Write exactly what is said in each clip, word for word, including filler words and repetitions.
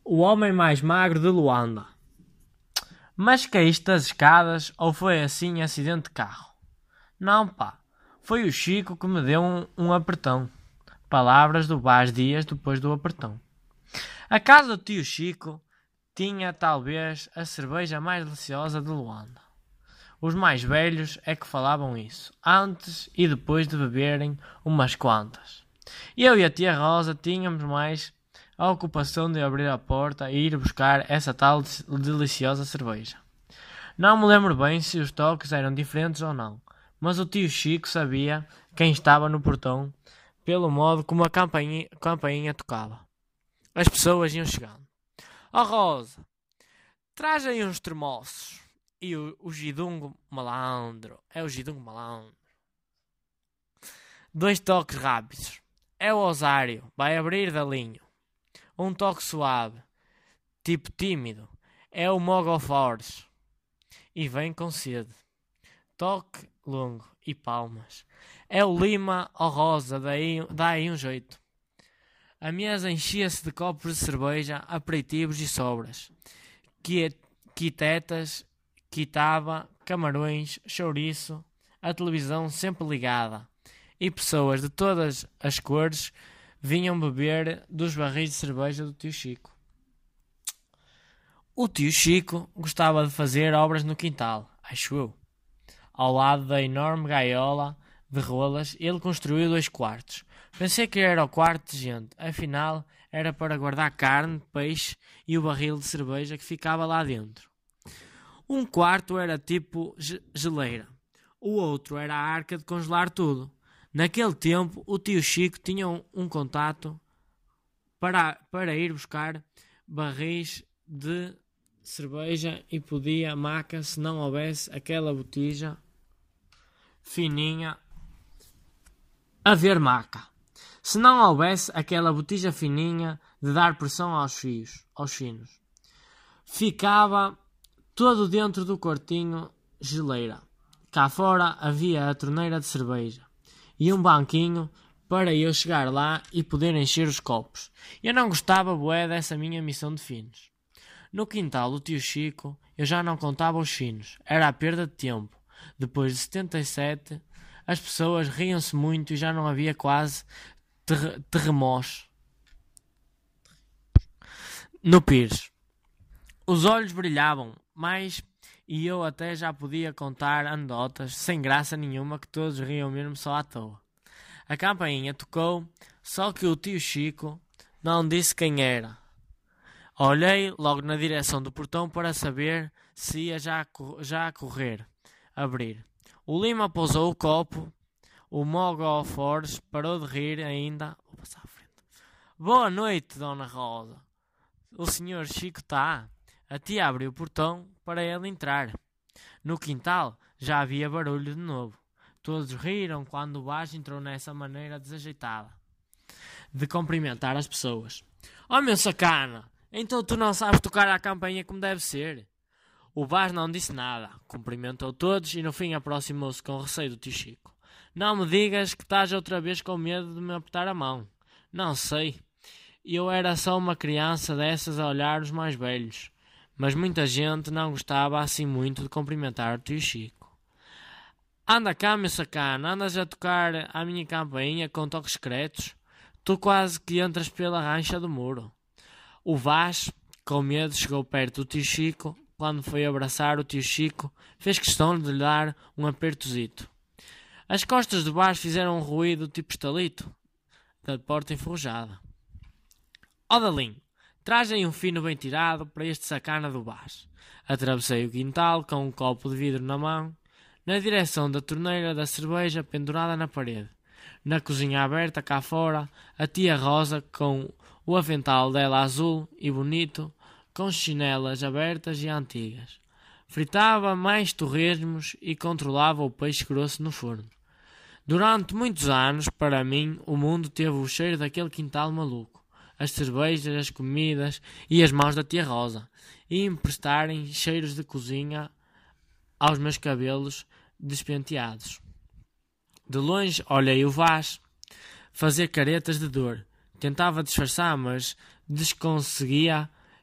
O homem mais magro de Luanda. Mas caíste das escadas ou foi assim acidente de carro? Não, pá. Foi o Chico que me deu um, um apertão. Palavras do Vaz Dias depois do apertão. A casa do tio Chico tinha talvez a cerveja mais deliciosa de Luanda. Os mais velhos é que falavam isso, antes e depois de beberem umas quantas. Eu e a tia Rosa tínhamos mais a ocupação de abrir a porta e ir buscar essa tal deliciosa cerveja. Não me lembro bem se os toques eram diferentes ou não, mas o tio Chico sabia quem estava no portão pelo modo como a campainha, campainha tocava. As pessoas iam chegando. Oh Rosa, traz aí uns termossos. E o, o Gidungo malandro, é o Gidungo malandro. Dois toques rápidos. É o Osário, vai abrir dalinho. Um toque suave, tipo tímido, é o Mogol Force. E vem com sede. Toque longo e palmas. É o Lima ou Rosa, daí, dá aí um jeito. A mesa enchia-se de copos de cerveja, aperitivos e sobras. Quitetas, quitava, camarões, chouriço, a televisão sempre ligada. E pessoas de todas as cores vinham beber dos barris de cerveja do tio Chico. O tio Chico gostava de fazer obras no quintal, acho eu. Ao lado da enorme gaiola de rolas, ele construiu dois quartos. Pensei que era o quarto de gente, afinal era para guardar carne, peixe e o barril de cerveja que ficava lá dentro. Um quarto era tipo geleira, o outro era a arca de congelar tudo. Naquele tempo, o tio Chico tinha um, um contato para, para ir buscar barris de cerveja e podia maca se não houvesse aquela botija fininha a ver maca. Se não houvesse aquela botija fininha de dar pressão aos fios, aos finos. Ficava todo dentro do quartinho geleira. Cá fora havia a torneira de cerveja e um banquinho para eu chegar lá e poder encher os copos. Eu não gostava bué dessa minha missão de finos. No quintal do tio Chico eu já não contava os finos. Era a perda de tempo. Depois de setenta e sete as pessoas riam-se muito e já não havia quase ter- terremotos no Pires. Os olhos brilhavam mais e eu até já podia contar anedotas sem graça nenhuma que todos riam mesmo só à toa. A campainha tocou, só que o tio Chico não disse quem era. Olhei logo na direção do portão para saber se ia já, já a correr, abrir. O Lima pousou o copo, o Mogol Force parou de rir ainda. Vou passar à frente. Boa noite, Dona Rosa. O senhor Chico está. A tia abriu o portão para ele entrar. No quintal já havia barulho de novo. Todos riram quando o Vaz entrou nessa maneira desajeitada de cumprimentar as pessoas. Oh, meu sacana, então tu não sabes tocar a campainha como deve ser? O Vaz não disse nada, cumprimentou todos e no fim aproximou-se com receio do tio Chico. Não me digas que estás outra vez com medo de me apertar a mão. Não sei. Eu era só uma criança dessas a olhar os mais velhos. Mas muita gente não gostava assim muito de cumprimentar o tio Chico. Anda cá, meu sacana, andas a tocar a minha campainha com toques secretos? Tu quase que entras pela rancha do muro. O Vaz, com medo, chegou perto do tio Chico. Quando foi abraçar o tio Chico, fez questão de lhe dar um apertozito. As costas do Vaz fizeram um ruído tipo estalito da porta enferrujada. Ó Dalinho, traz aí um fino bem tirado para este sacana do Vaz. Atravessei o quintal com um copo de vidro na mão, na direção da torneira da cerveja pendurada na parede. Na cozinha aberta cá fora, a tia Rosa, com o avental dela azul e bonito, com chinelas abertas e antigas. Fritava mais torresmos e controlava o peixe grosso no forno. Durante muitos anos, para mim, o mundo teve o cheiro daquele quintal maluco. As cervejas, as comidas e as mãos da tia Rosa, e emprestarem cheiros de cozinha aos meus cabelos despenteados. De longe olhei o Vaz fazer caretas de dor. Tentava disfarçar, mas desconseguia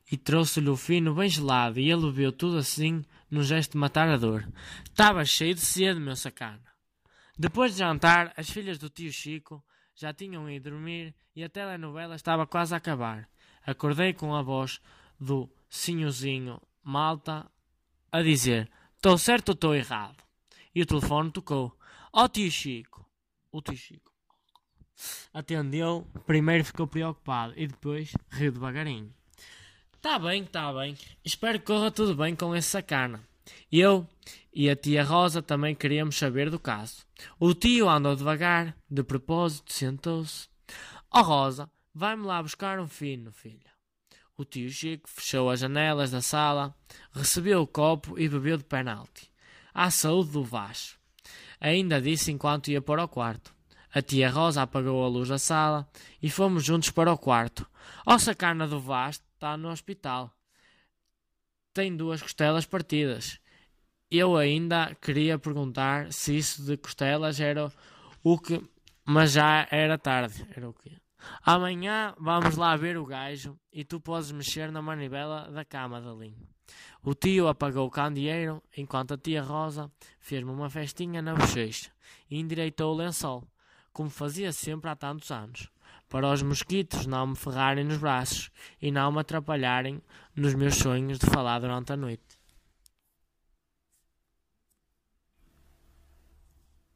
e trouxe-lhe o fino bem gelado, e ele bebeu tudo assim, num gesto de matar a dor. Estava cheio de sede, meu sacana. Depois de jantar, as filhas do tio Chico já tinham ido dormir e a telenovela estava quase a acabar. Acordei com a voz do senhorzinho Malta a dizer: estou certo ou estou errado? E o telefone tocou. Ó tio Chico. O tio Chico atendeu, primeiro ficou preocupado e depois riu devagarinho. Tá bem, tá bem. Espero que corra tudo bem com esse sacana. Eu e a tia Rosa também queríamos saber do caso. O tio andou devagar, de propósito sentou-se. Ó Rosa, vai-me lá buscar um fino, filha. O tio Chico fechou as janelas da sala, recebeu o copo e bebeu de penalti. À saúde do Vaz. Ainda disse enquanto ia para o quarto. A tia Rosa apagou a luz da sala e fomos juntos para o quarto. Ó sacana do Vaz está no hospital. Tem duas costelas partidas. Eu ainda queria perguntar se isso de costelas era o que... Mas já era tarde. Era o quê? Amanhã vamos lá ver o gajo e tu podes mexer na manivela da cama, Dalinho. O tio apagou o candeeiro enquanto a tia Rosa fez-me uma festinha na bochecha e endireitou o lençol, como fazia sempre há tantos anos, para os mosquitos não me ferrarem nos braços e não me atrapalharem nos meus sonhos de falar durante a noite.